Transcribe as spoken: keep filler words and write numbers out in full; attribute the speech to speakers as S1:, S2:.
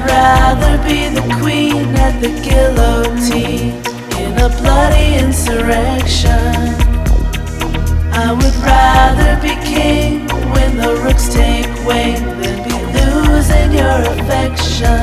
S1: I'd rather be the queen at the guillotine in a bloody insurrection. I would rather be king when the rooks take wing than be losing your affection.